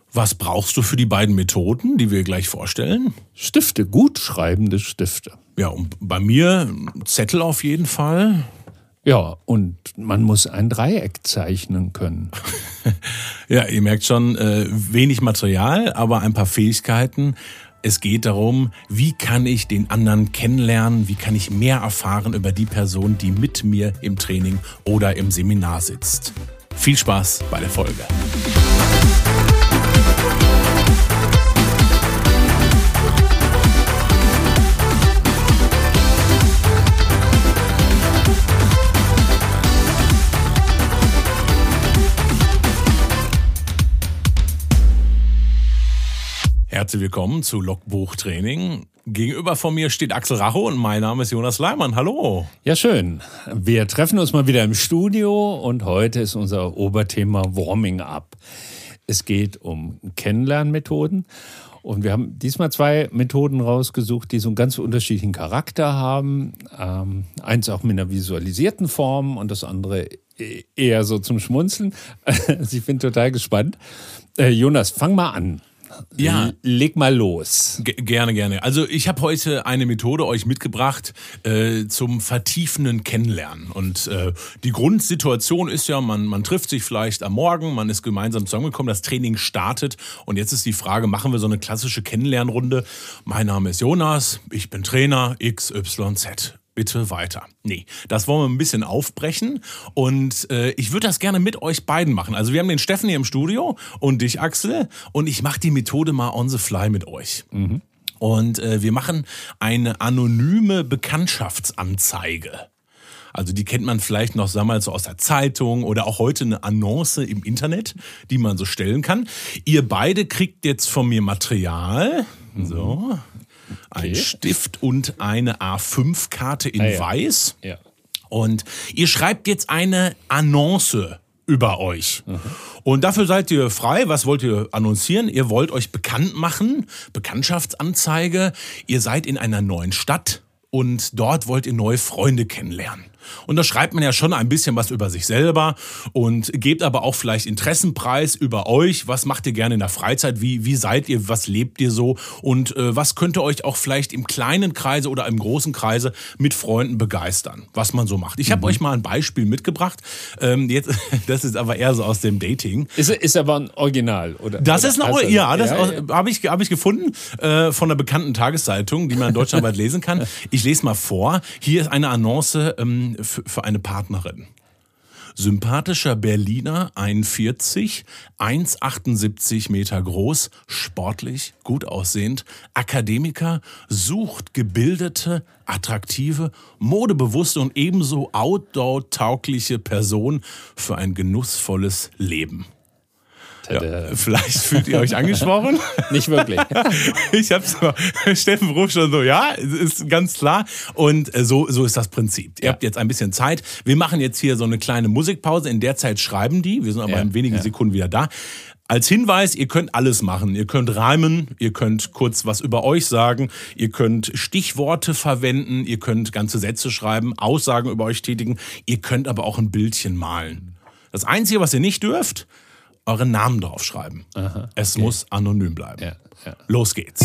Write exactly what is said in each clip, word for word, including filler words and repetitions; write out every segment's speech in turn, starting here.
Was brauchst du für die beiden Methoden, die wir gleich vorstellen? Stifte, gut schreibende Stifte. Ja, und bei mir Zettel auf jeden Fall. Ja, und man muss ein Dreieck zeichnen können. Ja, ihr merkt schon, äh, wenig Material, aber ein paar Fähigkeiten. Es geht darum, wie kann ich den anderen kennenlernen, wie kann ich mehr erfahren über die Person, die mit mir im Training oder im Seminar sitzt. Viel Spaß bei der Folge. Herzlich willkommen zu Logbuchtraining. Gegenüber von mir steht Axel Racho und mein Name ist Jonas Leimann. Hallo. Ja, schön. Wir treffen uns mal wieder im Studio und heute ist unser Oberthema Warming Up. Es geht um Kennenlernmethoden und wir haben diesmal zwei Methoden rausgesucht, die so einen ganz unterschiedlichen Charakter haben. Ähm, eins auch mit einer visualisierten Form und das andere eher so zum Schmunzeln. Also ich bin total gespannt. Äh, Jonas, fang mal an. Ja, leg mal los. G- gerne, gerne. Also ich habe heute eine Methode euch mitgebracht äh, zum vertiefenden Kennenlernen. Und äh, die Grundsituation ist ja, man, man trifft sich vielleicht am Morgen, man ist gemeinsam zusammengekommen, das Training startet. Und jetzt ist die Frage, machen wir so eine klassische Kennenlernrunde? Mein Name ist Jonas, ich bin Trainer X Y Z. Bitte weiter. Nee, das wollen wir ein bisschen aufbrechen und äh, ich würde das gerne mit euch beiden machen. Also wir haben den Steffen hier im Studio und dich, Axel, und ich mache die Methode mal on the fly mit euch. Mhm. Und äh, wir machen eine anonyme Bekanntschaftsanzeige. Also die kennt man vielleicht noch, sagen wir mal, so aus der Zeitung oder auch heute eine Annonce im Internet, die man so stellen kann. Ihr beide kriegt jetzt von mir Material. Mhm. So. Ein okay. Stift und eine A fünf Karte in ah, ja. Weiß. Ja. Und ihr schreibt jetzt eine Annonce über euch. Mhm. Und dafür seid ihr frei. Was wollt ihr annoncieren? Ihr wollt euch bekannt machen. Bekanntschaftsanzeige. Ihr seid in einer neuen Stadt und dort wollt ihr neue Freunde kennenlernen. Und da schreibt man ja schon ein bisschen was über sich selber und gebt aber auch vielleicht Interessenpreis über euch. Was macht ihr gerne in der Freizeit? Wie, wie seid ihr? Was lebt ihr so? Und äh, was könnte euch auch vielleicht im kleinen Kreise oder im großen Kreise mit Freunden begeistern? Was man so macht. Ich habe mhm. euch mal ein Beispiel mitgebracht. Ähm, jetzt, das ist aber eher so aus dem Dating. Ist, ist aber ein Original, oder? Das oder ist ein Original. Ja, das ja, ja. habe ich, hab ich gefunden äh, von einer bekannten Tageszeitung, die man deutschlandweit lesen kann. Ich lese mal vor. Hier ist eine Annonce ähm, für eine Partnerin. Sympathischer Berliner, einundvierzig, eins Komma achtundsiebzig Meter groß, sportlich, gut aussehend, Akademiker, sucht gebildete, attraktive, modebewusste und ebenso outdoor-taugliche Person für ein genussvolles Leben. Ja, vielleicht fühlt ihr euch angesprochen. Nicht wirklich. Ich habe so, Steffen ruft schon so, ja, ist ganz klar. Und so, so ist das Prinzip. Ihr ja. habt jetzt ein bisschen Zeit. Wir machen jetzt hier so eine kleine Musikpause. In der Zeit schreiben die. Wir sind aber ja, in wenigen ja. Sekunden wieder da. Als Hinweis, ihr könnt alles machen. Ihr könnt reimen, ihr könnt kurz was über euch sagen, ihr könnt Stichworte verwenden, ihr könnt ganze Sätze schreiben, Aussagen über euch tätigen. Ihr könnt aber auch ein Bildchen malen. Das Einzige, was ihr nicht dürft, euren Namen draufschreiben. Aha, okay. Es muss anonym bleiben. Ja, ja. Los geht's.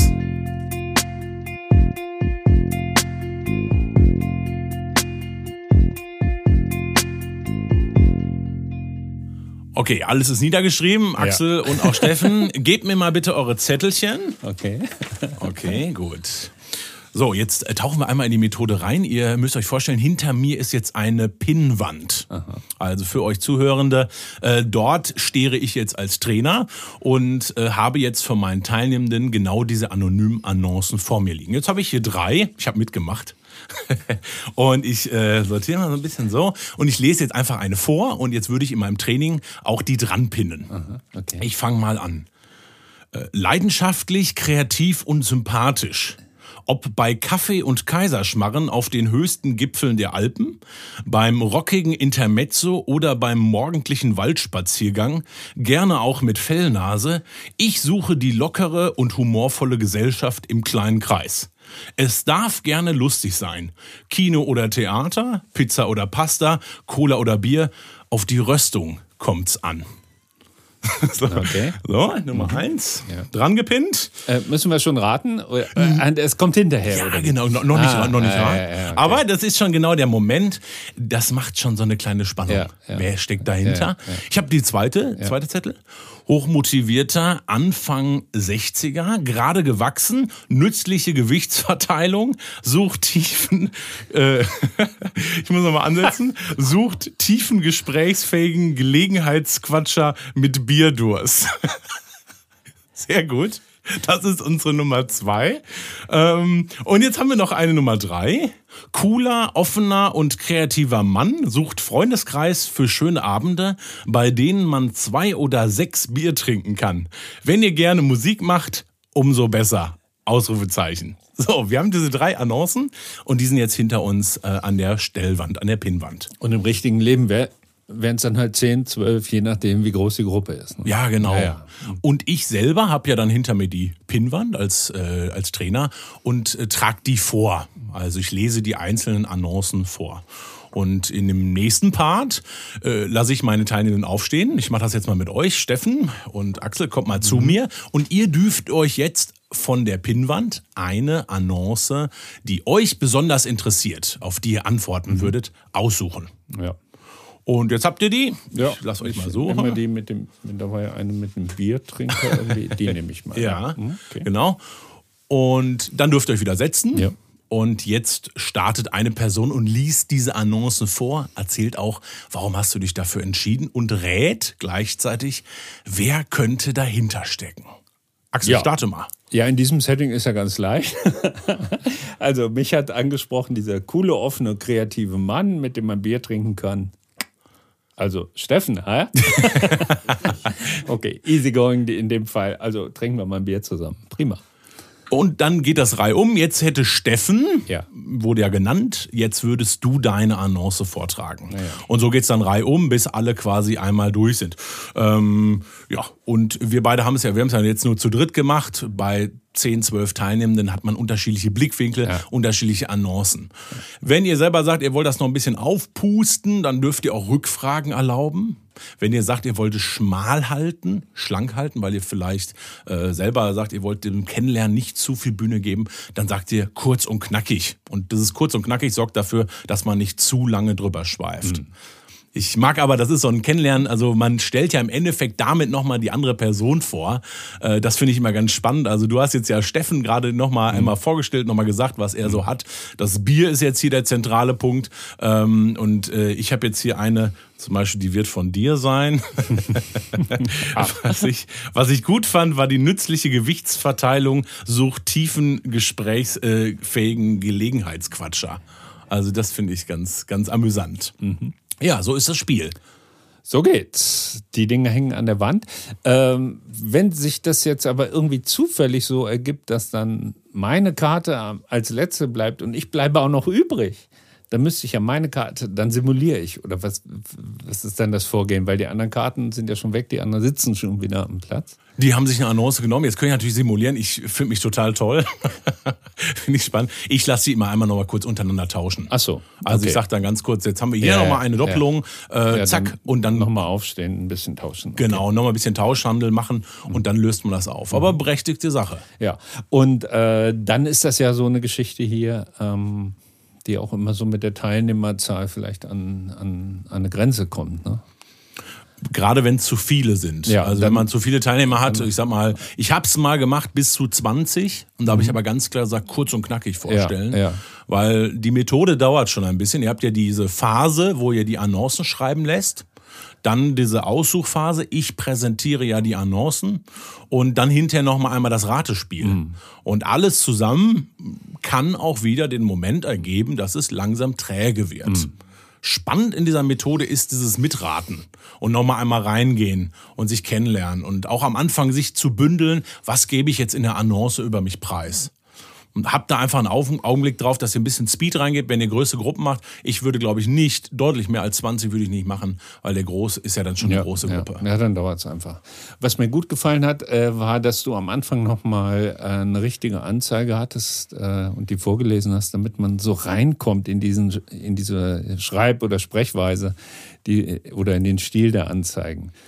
Okay, alles ist niedergeschrieben. Axel ja. und auch Steffen, gebt mir mal bitte eure Zettelchen. Okay. Okay, gut. So, jetzt tauchen wir einmal in die Methode rein. Ihr müsst euch vorstellen, hinter mir ist jetzt eine Pinnwand. Aha. Also für euch Zuhörende, äh, dort stehe ich jetzt als Trainer und äh, habe jetzt von meinen Teilnehmenden genau diese anonymen Annoncen vor mir liegen. Jetzt habe ich hier drei, ich habe mitgemacht. Und ich äh, sortiere mal so ein bisschen so und ich lese jetzt einfach eine vor und jetzt würde ich in meinem Training auch die dran pinnen. Aha, okay. Ich fange mal an. Äh, leidenschaftlich, kreativ und sympathisch. Ob bei Kaffee und Kaiserschmarren auf den höchsten Gipfeln der Alpen, beim rockigen Intermezzo oder beim morgendlichen Waldspaziergang, gerne auch mit Fellnase, ich suche die lockere und humorvolle Gesellschaft im kleinen Kreis. Es darf gerne lustig sein. Kino oder Theater, Pizza oder Pasta, Cola oder Bier, auf die Röstung kommt's an. so. Okay. So, Nummer mhm. eins. Ja. Dran gepinnt. Äh, müssen wir schon raten? Äh, es kommt hinterher, ja, oder? Genau, noch, noch nicht, ah, noch nicht ah, wahr. Ja, ja, okay. Aber das ist schon genau der Moment, das macht schon so eine kleine Spannung. Ja, ja. Wer steckt dahinter? Ja, ja. Ich habe die zweite, ja. zweite Zettel. Hochmotivierter, Anfang sechziger, gerade gewachsen, nützliche Gewichtsverteilung, sucht tiefen, äh, ich muss nochmal ansetzen, sucht tiefen, gesprächsfähigen Gelegenheitsquatscher mit Bierdurst. Sehr gut. Das ist unsere Nummer zwei. Ähm, und jetzt haben wir noch eine Nummer drei. Cooler, offener und kreativer Mann sucht Freundeskreis für schöne Abende, bei denen man zwei oder sechs Bier trinken kann. Wenn ihr gerne Musik macht, umso besser. Ausrufezeichen. So, wir haben diese drei Annoncen und die sind jetzt hinter uns äh, an der Stellwand, an der Pinnwand. Und im richtigen Leben wäre wären es dann halt zehn, zwölf, je nachdem, wie groß die Gruppe ist. Ne? Ja, genau. Ja, ja. Und ich selber habe ja dann hinter mir die Pinnwand als, äh, als Trainer und äh, trage die vor. Also ich lese die einzelnen Annoncen vor. Und in dem nächsten Part äh, lasse ich meine Teilnehmenden aufstehen. Ich mache das jetzt mal mit euch. Steffen und Axel, kommt mal mhm. zu mir. Und ihr dürft euch jetzt von der Pinnwand eine Annonce, die euch besonders interessiert, auf die ihr antworten mhm. würdet, aussuchen. Ja. Und jetzt habt ihr die. Ja, ich lasse euch ich mal so. Immer die mit dem, da war ja eine mit einem Biertrinker, irgendwie, die nehme ich mal. Ja, okay. Genau. Und dann dürft ihr euch wieder setzen. Ja. Und jetzt startet eine Person und liest diese Annonce vor, erzählt auch, warum hast du dich dafür entschieden und rät gleichzeitig, wer könnte dahinter stecken. Axel, ja. starte mal. Ja, in diesem Setting ist ja ganz leicht. Also mich hat angesprochen dieser coole, offene, kreative Mann, mit dem man Bier trinken kann. Also Steffen, hä? Okay, easygoing in dem Fall. Also trinken wir mal ein Bier zusammen. Prima. Und dann geht das reihum. Jetzt hätte Steffen, ja. wurde ja genannt, jetzt würdest du deine Annonce vortragen. Ja. Und so geht's dann reihum, bis alle quasi einmal durch sind. Ähm, ja, und wir beide haben es ja, wir haben es ja jetzt nur zu dritt gemacht. Bei zehn, zwölf Teilnehmenden hat man unterschiedliche Blickwinkel, ja. unterschiedliche Annoncen. Ja. Wenn ihr selber sagt, ihr wollt das noch ein bisschen aufpusten, dann dürft ihr auch Rückfragen erlauben. Wenn ihr sagt, ihr wollt es schmal halten, schlank halten, weil ihr vielleicht äh, selber sagt, ihr wollt dem Kennenlernen nicht zu viel Bühne geben, dann sagt ihr kurz und knackig. Und dieses kurz und knackig sorgt dafür, dass man nicht zu lange drüber schweift. Mhm. Ich mag aber, das ist so ein Kennenlernen, also man stellt ja im Endeffekt damit nochmal die andere Person vor. Das finde ich immer ganz spannend. Also du hast jetzt ja Steffen gerade nochmal mhm. einmal vorgestellt, nochmal gesagt, was er so hat. Das Bier ist jetzt hier der zentrale Punkt. Und ich habe jetzt hier eine, zum Beispiel, die wird von dir sein. was, ich, was ich gut fand, war die nützliche Gewichtsverteilung, sucht tiefen, gesprächsfähigen Gelegenheitsquatscher. Also das finde ich ganz, ganz amüsant. Mhm. Ja, so ist das Spiel. So geht's. Die Dinge hängen an der Wand. Ähm, wenn sich das jetzt aber irgendwie zufällig so ergibt, dass dann meine Karte als letzte bleibt und ich bleibe auch noch übrig, dann müsste ich ja meine Karte, dann simuliere ich. Oder was, was ist dann das Vorgehen? Weil die anderen Karten sind ja schon weg, die anderen sitzen schon wieder am Platz. Die haben sich eine Annonce genommen. Jetzt können ich natürlich simulieren. Ich finde mich total toll. Finde ich spannend. Ich lasse sie immer einmal noch mal kurz untereinander tauschen. Ach so. Okay. Also ich sage dann ganz kurz, jetzt haben wir hier ja, noch mal eine Doppelung. Ja. Äh, ja, zack. Dann und dann noch mal aufstehen, ein bisschen tauschen. Okay. Genau, noch mal ein bisschen Tauschhandel machen und dann löst man das auf. Aber berechtigte Sache. Ja. Und äh, dann ist das ja so eine Geschichte hier, ähm, die auch immer so mit der Teilnehmerzahl vielleicht an, an, an eine Grenze kommt, ne? Gerade wenn es zu viele sind. Ja, also dann, wenn man zu viele Teilnehmer hat, ich sag mal, ich habe es mal gemacht bis zu zwanzig und da habe ich aber ganz klar gesagt, kurz und knackig vorstellen. Ja, ja. Weil die Methode dauert schon ein bisschen. Ihr habt ja diese Phase, wo ihr die Annoncen schreiben lässt. Dann diese Aussuchphase, ich präsentiere ja die Annoncen und dann hinterher nochmal einmal das Ratespiel. Mhm. Und alles zusammen kann auch wieder den Moment ergeben, dass es langsam träge wird. Mhm. Spannend in dieser Methode ist dieses Mitraten und nochmal einmal reingehen und sich kennenlernen und auch am Anfang sich zu bündeln, was gebe ich jetzt in der Annonce über mich preis. Und habt da einfach einen Augenblick drauf, dass ihr ein bisschen Speed reingebt, wenn ihr größere Gruppen macht. Ich würde, glaube ich, nicht, deutlich mehr als zwanzig würde ich nicht machen, weil der Große ist ja dann schon eine ja, große Gruppe. Ja, ja dann dauert es einfach. Was mir gut gefallen hat, äh, war, dass du am Anfang nochmal äh, eine richtige Anzeige hattest äh, und die vorgelesen hast, damit man so reinkommt in, diesen, in diese Schreib- oder Sprechweise die, oder in den Stil der Anzeigen.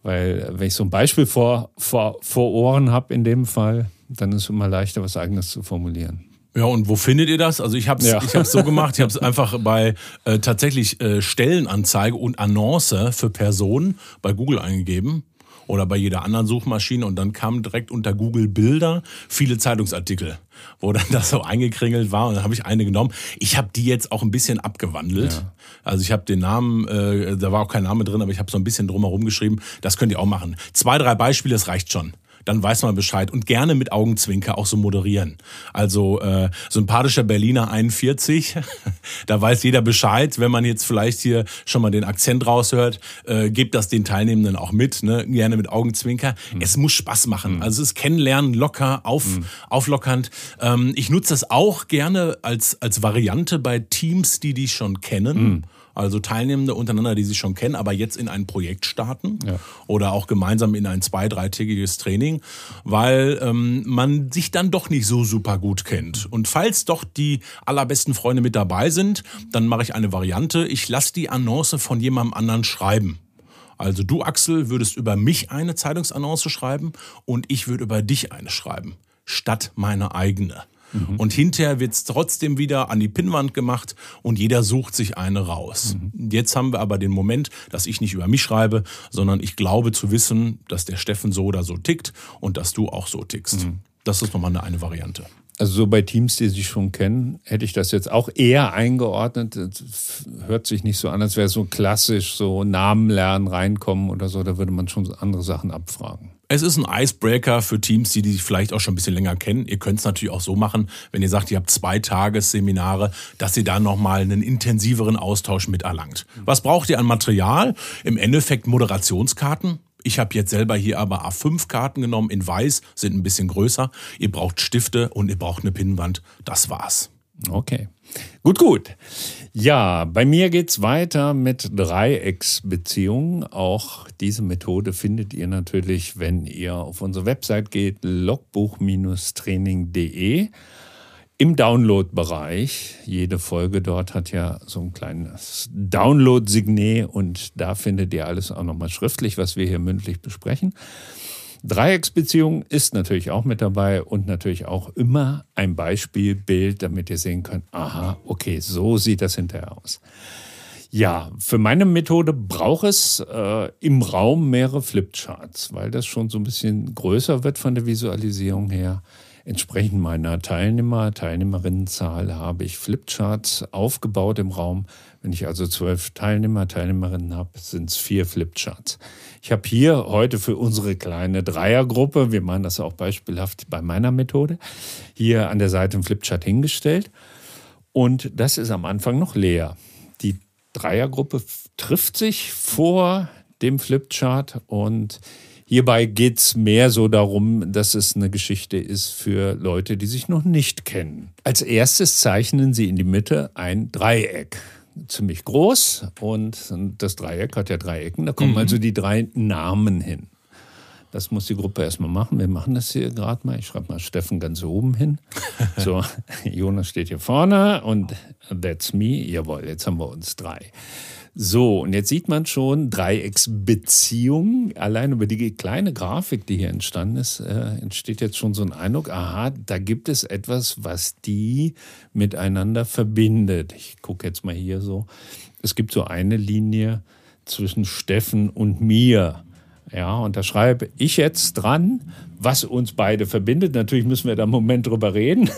Weil wenn ich so ein Beispiel vor, vor, vor Ohren habe in dem Fall, dann ist es immer leichter, was Eigenes zu formulieren. Ja, und wo findet ihr das? Also ich habe es ja. ich hab's so gemacht, ich habe es einfach bei äh, tatsächlich äh, Stellenanzeige und Annonce für Personen bei Google eingegeben oder bei jeder anderen Suchmaschine und dann kamen direkt unter Google Bilder viele Zeitungsartikel, wo dann das so eingekringelt war und dann habe ich eine genommen. Ich habe die jetzt auch ein bisschen abgewandelt. Ja. Also ich habe den Namen, äh, da war auch kein Name drin, aber ich habe so ein bisschen drumherum geschrieben. Das könnt ihr auch machen. Zwei, drei Beispiele, das reicht schon. Dann weiß man Bescheid und gerne mit Augenzwinker auch so moderieren. Also äh, sympathischer Berliner einundvierzig, da weiß jeder Bescheid, wenn man jetzt vielleicht hier schon mal den Akzent raushört, äh, gebt das den Teilnehmenden auch mit, ne? Gerne mit Augenzwinker. Mhm. Es muss Spaß machen, also es ist Kennenlernen, locker, auf, mhm. auflockernd. Ähm, ich nutze das auch gerne als, als Variante bei Teams, die die schon kennen. Mhm. Also Teilnehmende untereinander, die sich schon kennen, aber jetzt in ein Projekt starten ja. oder auch gemeinsam in ein zwei-, dreitägiges Training, weil ähm, man sich dann doch nicht so super gut kennt. Und falls doch die allerbesten Freunde mit dabei sind, dann mache ich eine Variante. Ich lasse die Annonce von jemandem anderen schreiben. Also du, Axel, würdest über mich eine Zeitungsannonce schreiben und ich würde über dich eine schreiben, statt meine eigene. Mhm. Und hinterher wird's trotzdem wieder an die Pinnwand gemacht und jeder sucht sich eine raus. Mhm. Jetzt haben wir aber den Moment, dass ich nicht über mich schreibe, sondern ich glaube zu wissen, dass der Steffen so oder so tickt und dass du auch so tickst. Mhm. Das ist nochmal eine, eine Variante. Also so bei Teams, die sich schon kennen, hätte ich das jetzt auch eher eingeordnet. Das hört sich nicht so an, als wäre es so klassisch, so Namen lernen, reinkommen oder so. Da würde man schon andere Sachen abfragen. Es ist ein Icebreaker für Teams, die sich vielleicht auch schon ein bisschen länger kennen. Ihr könnt es natürlich auch so machen, wenn ihr sagt, ihr habt zwei Tagesseminare, dass ihr da nochmal einen intensiveren Austausch miterlangt. Was braucht ihr an Material? Im Endeffekt Moderationskarten. Ich habe jetzt selber hier aber A fünf Karten genommen in weiß, sind ein bisschen größer. Ihr braucht Stifte und ihr braucht eine Pinnwand. Das war's. Okay, gut, gut. Ja, bei mir geht's weiter mit Dreiecksbeziehungen. Auch diese Methode findet ihr natürlich, wenn ihr auf unsere Website geht, logbuch Training punkt de. Im Download-Bereich. Jede Folge dort hat ja so ein kleines Download-Signet und da findet ihr alles auch nochmal schriftlich, was wir hier mündlich besprechen. Dreiecksbeziehung ist natürlich auch mit dabei und natürlich auch immer ein Beispielbild, damit ihr sehen könnt, aha, okay, so sieht das hinterher aus. Ja, für meine Methode braucht es äh, im Raum mehrere Flipcharts, weil das schon so ein bisschen größer wird von der Visualisierung her. Entsprechend meiner Teilnehmer, Teilnehmerinnenzahl habe ich Flipcharts aufgebaut im Raum. Wenn ich also zwölf Teilnehmer, Teilnehmerinnen habe, sind es vier Flipcharts. Ich habe hier heute für unsere kleine Dreiergruppe, wir machen das auch beispielhaft bei meiner Methode, hier an der Seite einen Flipchart hingestellt. Und das ist am Anfang noch leer. Die Dreiergruppe trifft sich vor dem Flipchart und hierbei geht es mehr so darum, dass es eine Geschichte ist für Leute, die sich noch nicht kennen. Als erstes zeichnen sie in die Mitte ein Dreieck. Ziemlich groß und das Dreieck hat ja drei Ecken. Da kommen mhm. also die drei Namen hin. Das muss die Gruppe erstmal machen. Wir machen das hier gerade mal. Ich schreibe mal Steffen ganz oben hin. So, Jonas steht hier vorne und that's me. Jawohl, jetzt haben wir uns drei. So, und jetzt sieht man schon Dreiecksbeziehung. Allein über die kleine Grafik, die hier entstanden ist, äh, entsteht jetzt schon so ein Eindruck, aha, da gibt es etwas, was die miteinander verbindet. Ich gucke jetzt mal hier so. Es gibt so eine Linie zwischen Steffen und mir. Ja, und da schreibe ich jetzt dran, was uns beide verbindet. Natürlich müssen wir da einen Moment drüber reden.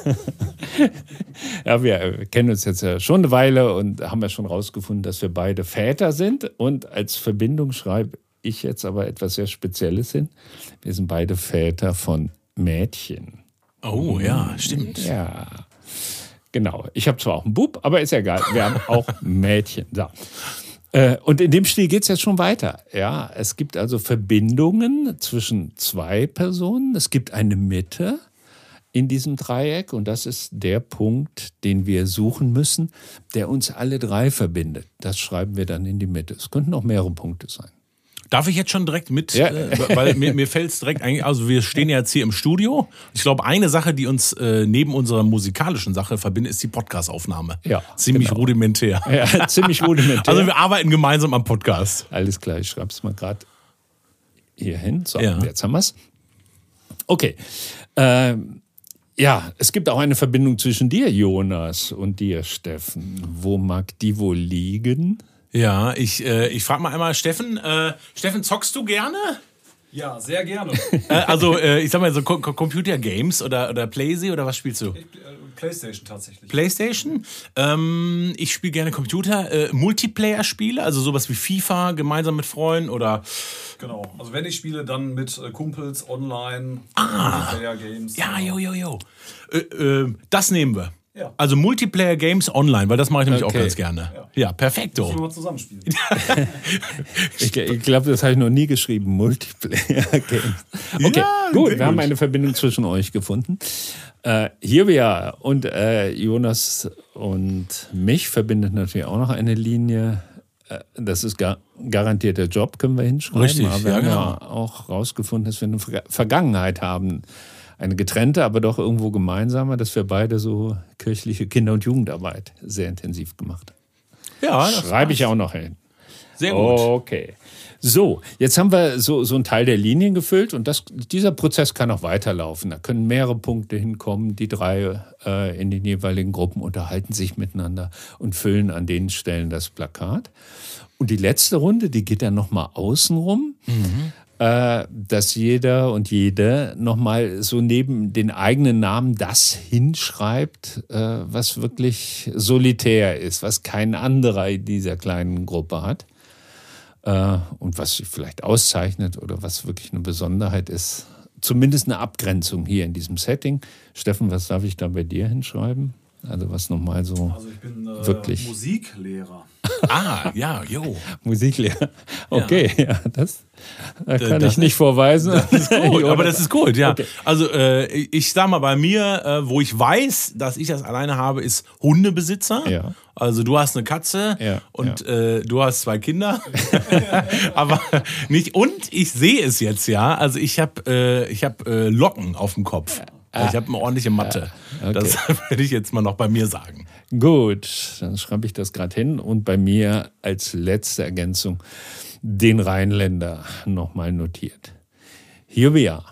Ja, wir kennen uns jetzt ja schon eine Weile und haben ja schon rausgefunden, dass wir beide Väter sind. Und als Verbindung schreibe ich jetzt aber etwas sehr Spezielles hin. Wir sind beide Väter von Mädchen. Oh ja, stimmt. Ja, genau. Ich habe zwar auch einen Bub, aber ist ja egal. Wir haben auch Mädchen. So. Und in dem Stil geht es jetzt schon weiter. Ja, es gibt also Verbindungen zwischen zwei Personen. Es gibt eine Mitte in diesem Dreieck und das ist der Punkt, den wir suchen müssen, der uns alle drei verbindet. Das schreiben wir dann in die Mitte. Es könnten auch mehrere Punkte sein. Darf ich jetzt schon direkt mit, ja. äh, weil mir, mir fällt es direkt eigentlich, also wir stehen ja jetzt hier im Studio. Ich glaube, eine Sache, die uns äh, neben unserer musikalischen Sache verbindet, ist die Podcast-Aufnahme. Ja, ziemlich genau. rudimentär. Ja, ziemlich rudimentär. Also wir arbeiten gemeinsam am Podcast. Alles klar, ich schreibe es mal gerade hier hin. So, Ja. jetzt haben wir es. Okay. Ähm, ja, es gibt auch eine Verbindung zwischen dir, Jonas, und dir, Steffen. Wo mag die wohl liegen? Ja, ich, äh, ich frage mal einmal, Steffen, äh, Steffen, zockst du gerne? Ja, sehr gerne. Äh, also, äh, ich sag mal so Co- Co- Computer-Games oder, oder Playsee oder was spielst du? Ich, äh, PlayStation tatsächlich. Playstation. Ähm, ich spiele gerne Computer. Äh, Multiplayer-Spiele, also sowas wie FIFA, gemeinsam mit Freunden oder... Genau. Also wenn ich spiele, dann mit äh, Kumpels online, Ah. Multiplayer-Games. Ja, jo, jo, jo. Äh, äh, das nehmen wir. Ja. Also Multiplayer-Games online, weil das mache ich nämlich Okay. auch ganz gerne. Ja, Ja. perfekto. Müssen wir mal zusammenspielen. Ich, ich glaube, das habe ich noch nie geschrieben. Multiplayer-Games. Okay, Ja, gut. sehr Wir haben gut. eine Verbindung zwischen euch gefunden. Äh, hier wir und äh, Jonas und mich verbindet natürlich auch noch eine Linie. Äh, Das ist gar, garantiert der Job, können wir hinschreiben. Richtig, Aber wir ja, haben genau. ja auch rausgefunden, dass wir eine Ver- Vergangenheit haben. Eine getrennte, aber doch irgendwo gemeinsame, dass wir beide so kirchliche Kinder- und Jugendarbeit sehr intensiv gemacht haben. Ja, das Schreibe ich passt. auch noch hin. Sehr gut. Okay. So, jetzt haben wir so, so einen Teil der Linien gefüllt und das, dieser Prozess kann auch weiterlaufen. Da können mehrere Punkte hinkommen. Die drei äh, in den jeweiligen Gruppen unterhalten sich miteinander und füllen an den Stellen das Plakat. Und die letzte Runde, die geht dann nochmal außenrum, äh, dass jeder und jede nochmal so neben den eigenen Namen das hinschreibt, äh, was wirklich solitär ist, was kein anderer in dieser kleinen Gruppe hat. Äh, und was sich vielleicht auszeichnet oder was wirklich eine Besonderheit ist. Zumindest eine Abgrenzung hier in diesem Setting. Steffen, was darf ich da bei dir hinschreiben? Also was nochmal so Also ich bin äh, Wirklich? Musiklehrer. Ah, ja, jo. Musiklehrer. Okay, ja, das da kann das ich nicht vorweisen. Das ist gut, aber das ist gut, ja. Okay. Also äh, ich sag mal, bei mir, äh, wo ich weiß, dass ich das alleine habe, ist Hundebesitzer. Ja. Also du hast eine Katze Ja, und Äh, du hast zwei Kinder. Aber nicht, und ich sehe es jetzt ja, also ich habe äh, ich hab, äh, Locken auf dem Kopf. Ich habe eine ordentliche Matte. okay. Das werde ich jetzt mal noch bei mir sagen. Gut, dann schreibe ich das gerade hin und bei mir als letzte Ergänzung den Rheinländer nochmal notiert. Here we are.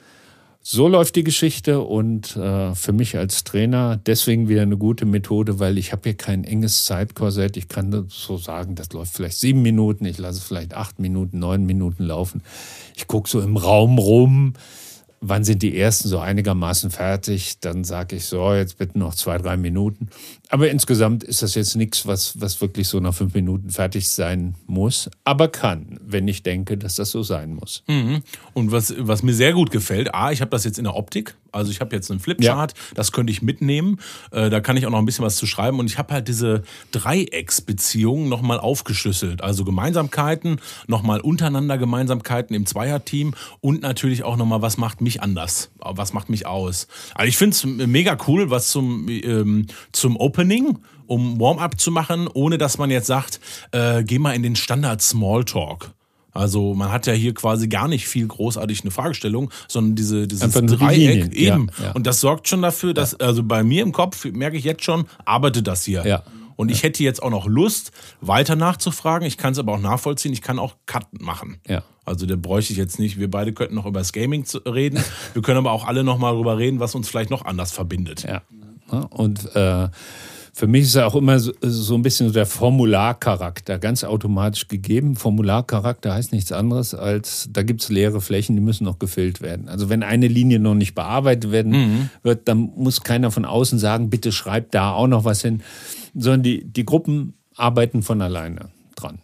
So läuft die Geschichte und äh, für mich als Trainer deswegen wieder eine gute Methode, weil ich habe hier kein enges Zeitkorsett. Ich kann so sagen, das läuft vielleicht sieben Minuten, ich lasse vielleicht acht Minuten, neun Minuten laufen. Ich gucke so im Raum rum. Wann sind die ersten so einigermaßen fertig? Dann sage ich so, jetzt bitte noch zwei, drei Minuten. Aber insgesamt ist das jetzt nichts, was, was wirklich so nach fünf Minuten fertig sein muss. Aber kann, wenn ich denke, dass das so sein muss. Mhm. Und was, was mir sehr gut gefällt, A, ich habe das jetzt in der Optik. Also ich habe jetzt einen Flipchart, das könnte ich mitnehmen. Äh, da kann ich auch noch ein bisschen was zu schreiben. Und ich habe halt diese Dreiecksbeziehungen nochmal aufgeschlüsselt. Also Gemeinsamkeiten, nochmal untereinander Gemeinsamkeiten im Zweierteam und natürlich auch nochmal, was macht mich anders? Was macht mich aus? Also ich finde es mega cool, was zum, ähm, zum Opening, um Warm-up zu machen, ohne dass man jetzt sagt, äh, geh mal in den Standard-Smalltalk. Also man hat ja hier quasi gar nicht viel großartig eine Fragestellung, sondern diese, dieses Einfach nur die Dreieck Linien. eben. Ja, ja. Und das sorgt schon dafür, dass, also bei mir im Kopf, merke ich jetzt schon, arbeitet das hier. Ja. Und ich hätte jetzt auch noch Lust, weiter nachzufragen. Ich kann es aber auch nachvollziehen. Ich kann auch Cut machen. Ja. Also da bräuchte ich jetzt nicht, wir beide könnten noch über das Gaming zu- reden. Wir können aber auch alle noch mal darüber reden, was uns vielleicht noch anders verbindet. Ja. Und äh, für mich ist ja auch immer so, so ein bisschen so der Formularcharakter ganz automatisch gegeben. Formularcharakter heißt nichts anderes als, da gibt es leere Flächen, die müssen noch gefüllt werden. Also wenn eine Linie noch nicht bearbeitet werden Mhm. wird, dann muss keiner von außen sagen, bitte schreibt da auch noch was hin, sondern die, die Gruppen arbeiten von alleine dran.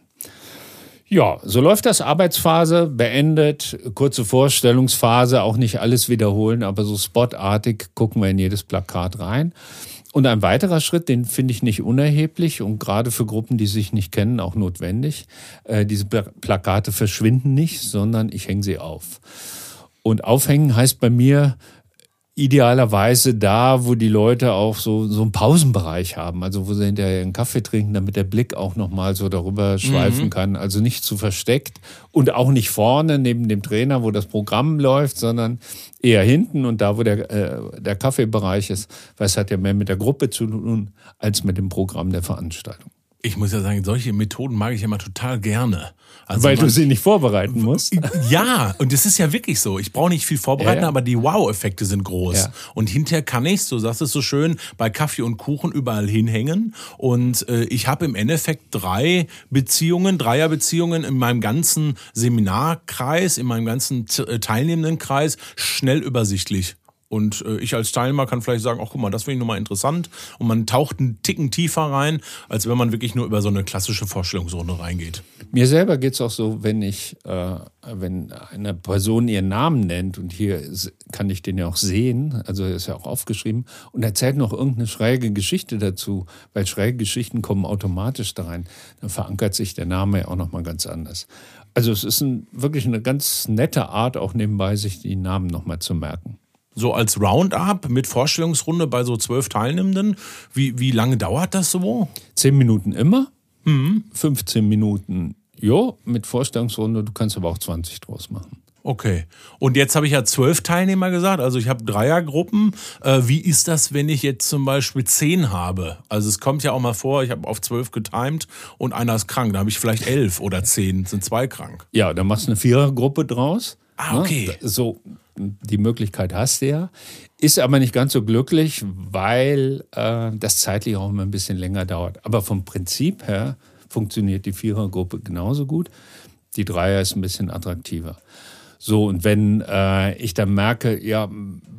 Ja, so läuft das. Arbeitsphase beendet, kurze Vorstellungsphase, auch nicht alles wiederholen, aber so spotartig gucken wir in jedes Plakat rein. Und ein weiterer Schritt, den finde ich nicht unerheblich und gerade für Gruppen, die sich nicht kennen, auch notwendig. Äh, diese Pla- Plakate verschwinden nicht, sondern ich hänge sie auf. Und aufhängen heißt bei mir idealerweise da, wo die Leute auch so, so einen Pausenbereich haben, also wo sie hinterher einen Kaffee trinken, damit der Blick auch nochmal so darüber schweifen Mhm. kann. Also nicht zu versteckt und auch nicht vorne neben dem Trainer, wo das Programm läuft, sondern eher hinten und da, wo der, äh, der Kaffeebereich ist, weil es hat ja mehr mit der Gruppe zu tun, als mit dem Programm der Veranstaltung. Ich muss ja sagen, solche Methoden mag ich immer total gerne. Also Weil man, du sie nicht vorbereiten musst. Ja, und es ist ja wirklich so. Ich brauche nicht viel vorbereiten, Ja, ja. aber die Wow-Effekte sind groß. Ja. Und hinterher kann ich, so sagst du es so schön, bei Kaffee und Kuchen überall hinhängen. Und äh, ich habe im Endeffekt drei Beziehungen, Dreierbeziehungen in meinem ganzen Seminarkreis, in meinem ganzen t- teilnehmenden Kreis, schnell übersichtlich. Und äh, ich als Teilnehmer kann vielleicht sagen, ach guck mal, das finde ich nochmal interessant. Und man taucht einen Ticken tiefer rein, als wenn man wirklich nur über so eine klassische Vorstellungsrunde reingeht. Mir selber geht es auch so, wenn ich, äh, wenn eine Person ihren Namen nennt, und hier ist, kann ich den ja auch sehen, also ist ja auch aufgeschrieben, und erzählt noch irgendeine schräge Geschichte dazu, weil schräge Geschichten kommen automatisch da rein, dann verankert sich der Name ja auch nochmal ganz anders. Also es ist ein, wirklich eine ganz nette Art, auch nebenbei sich die Namen nochmal zu merken. So als Roundup mit Vorstellungsrunde bei so zwölf Teilnehmenden, wie, wie lange dauert das so? Zehn Minuten immer, mhm. fünfzehn Minuten, jo, mit Vorstellungsrunde, du kannst aber auch zwanzig draus machen. Okay. Und jetzt habe ich ja zwölf Teilnehmer gesagt, also ich habe Dreiergruppen. Äh, wie ist das, wenn ich jetzt zum Beispiel zehn habe? Also es kommt ja auch mal vor, ich habe auf zwölf getimt und einer ist krank, da habe ich vielleicht elf oder zehn, sind zwei krank. Ja, dann machst du eine Vierergruppe draus. Ah, okay. Ja, so, die Möglichkeit hast du ja. Ist aber nicht ganz so glücklich, weil äh, das zeitlich auch immer ein bisschen länger dauert. Aber vom Prinzip her funktioniert die Vierergruppe genauso gut. Die Dreier ist ein bisschen attraktiver. So, und wenn äh, ich dann merke, ja,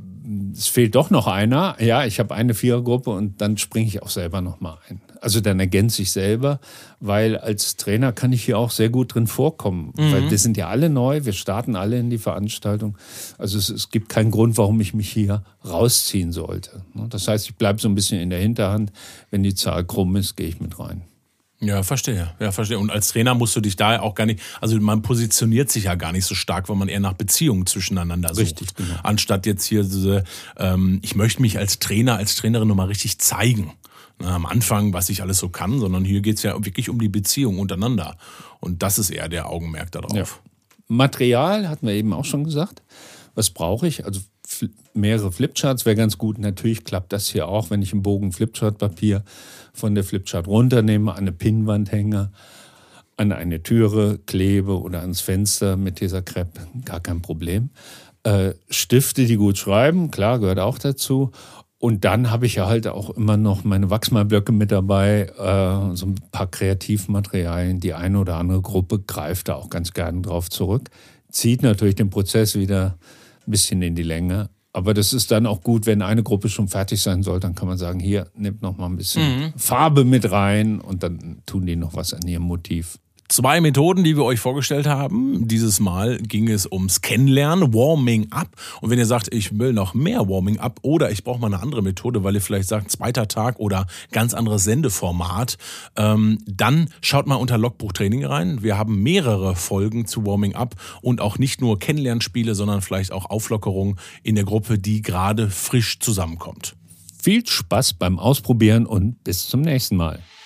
es fehlt doch noch einer, ja, ich habe eine Vierergruppe und dann springe ich auch selber nochmal ein. Also dann ergänze ich selber, weil als Trainer kann ich hier auch sehr gut drin vorkommen. Mhm. Weil wir sind ja alle neu, wir starten alle in die Veranstaltung. Also es, es gibt keinen Grund, warum ich mich hier rausziehen sollte. Das heißt, ich bleibe so ein bisschen in der Hinterhand. Wenn die Zahl krumm ist, gehe ich mit rein. Ja, verstehe. Ja, verstehe. Und als Trainer musst du dich da auch gar nicht, also man positioniert sich ja gar nicht so stark, weil man eher nach Beziehungen zwischeneinander sucht. Richtig, genau. Anstatt jetzt hier diese, ähm, ich möchte mich als Trainer, als Trainerin nochmal richtig zeigen. Na, am Anfang, was ich alles so kann, sondern hier geht's ja wirklich um die Beziehung untereinander. Und das ist eher der Augenmerk darauf. Ja. Material hatten wir eben auch schon gesagt. Was brauche ich? Also mehrere Flipcharts wäre ganz gut. Natürlich klappt das hier auch, wenn ich einen Bogen Flipchart-Papier von der Flipchart runternehme, an eine Pinnwand hänge, an eine Türe klebe oder ans Fenster mit dieser Crepe, gar kein Problem. Äh, Stifte, die gut schreiben, klar, gehört auch dazu. Und dann habe ich ja halt auch immer noch meine Wachsmalblöcke mit dabei, äh, so ein paar Kreativmaterialien. Die eine oder andere Gruppe greift da auch ganz gerne drauf zurück. Zieht natürlich den Prozess wieder ein bisschen in die Länge. Aber das ist dann auch gut, wenn eine Gruppe schon fertig sein soll, dann kann man sagen, hier, nehmt noch mal ein bisschen mhm. Farbe mit rein und dann tun die noch was an ihrem Motiv. Zwei Methoden, die wir euch vorgestellt haben. Dieses Mal ging es ums Kennenlernen, Warming Up. Und wenn ihr sagt, ich will noch mehr Warming Up oder ich brauche mal eine andere Methode, weil ihr vielleicht sagt, zweiter Tag oder ganz anderes Sendeformat, ähm, dann schaut mal unter Logbuchtraining rein. Wir haben mehrere Folgen zu Warming Up und auch nicht nur Kennenlernspiele, sondern vielleicht auch Auflockerungen in der Gruppe, die gerade frisch zusammenkommt. Viel Spaß beim Ausprobieren und bis zum nächsten Mal.